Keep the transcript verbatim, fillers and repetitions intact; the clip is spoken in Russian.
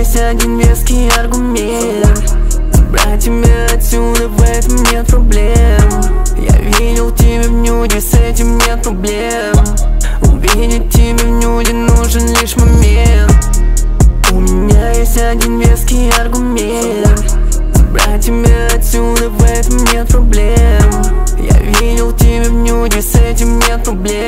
есть один веский аргумент: брать тебя отсюда, в этом нет проблем. Я видел тебя в нюде, с этим нет проблем. Увидеть тебя в нюде нужен лишь момент. У меня есть один веский аргумент: брать тебя отсюда, в этом нет проблем. Я видел тебя в нюде, с этим нет проблем.